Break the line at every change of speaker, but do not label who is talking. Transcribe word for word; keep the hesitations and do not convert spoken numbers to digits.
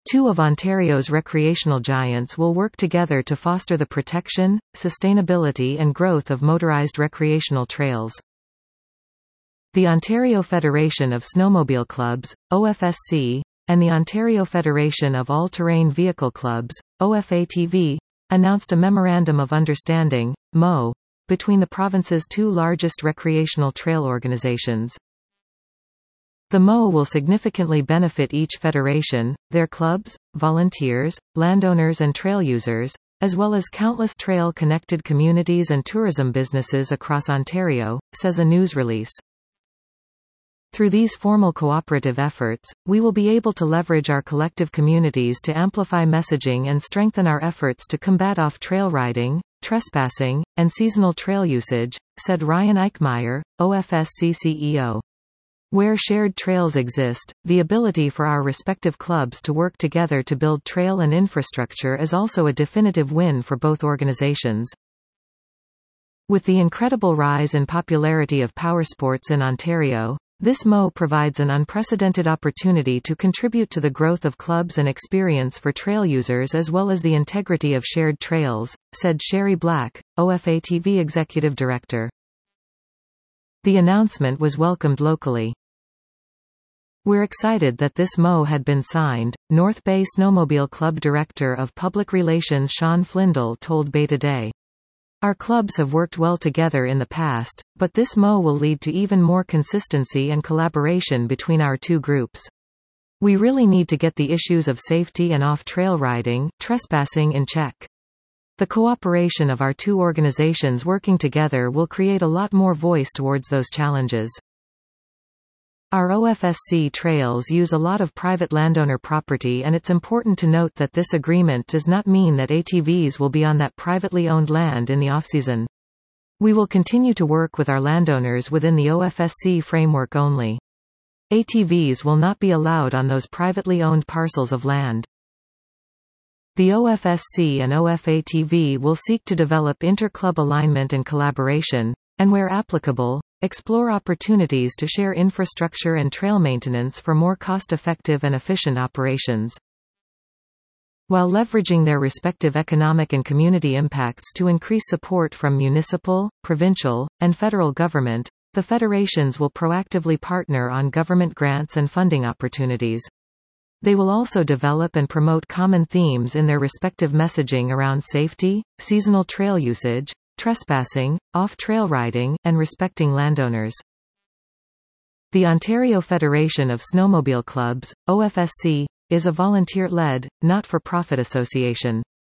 Two of Ontario's recreational giants will work together to foster the protection, sustainability and growth of motorized recreational trails. The Ontario Federation of Snowmobile Clubs, O F S C, and the Ontario Federation of All-Terrain Vehicle Clubs, O F A T V, announced a Memorandum of Understanding, M O, between the province's two largest recreational trail organizations. The M O will significantly benefit each federation, their clubs, volunteers, landowners and trail users, as well as countless trail-connected communities and tourism businesses across Ontario, says a news release. Through these formal cooperative efforts, we will be able to leverage our collective communities to amplify messaging and strengthen our efforts to combat off-trail riding, trespassing, and seasonal trail usage, said Ryan Eichmeyer, O F S C C E O. Where shared trails exist, the ability for our respective clubs to work together to build trail and infrastructure is also a definitive win for both organizations. With the incredible rise in popularity of powersports in Ontario, this M O provides an unprecedented opportunity to contribute to the growth of clubs and experience for trail users as well as the integrity of shared trails, said Sherry Black, O F A T V Executive Director. The announcement was welcomed locally. We're excited that this M O had been signed, North Bay Snowmobile Club Director of Public Relations Sean Flindle told Bay Today. Our clubs have worked well together in the past, but this M O will lead to even more consistency and collaboration between our two groups. We really need to get the issues of safety and off-trail riding, trespassing in check. The cooperation of our two organizations working together will create a lot more voice towards those challenges. Our O F S C trails use a lot of private landowner property, and it's important to note that this agreement does not mean that A T Vs will be on that privately owned land in the off-season. We will continue to work with our landowners within the O F S C framework only. A T Vs will not be allowed on those privately owned parcels of land. The O F S C and O F A T V will seek to develop inter-club alignment and collaboration, and where applicable, explore opportunities to share infrastructure and trail maintenance for more cost-effective and efficient operations. While leveraging their respective economic and community impacts to increase support from municipal, provincial, and federal government, the federations will proactively partner on government grants and funding opportunities. They will also develop and promote common themes in their respective messaging around safety, seasonal trail usage, trespassing, off-trail riding, and respecting landowners. The Ontario Federation of Snowmobile Clubs, O F S C, is a volunteer-led, not-for-profit association.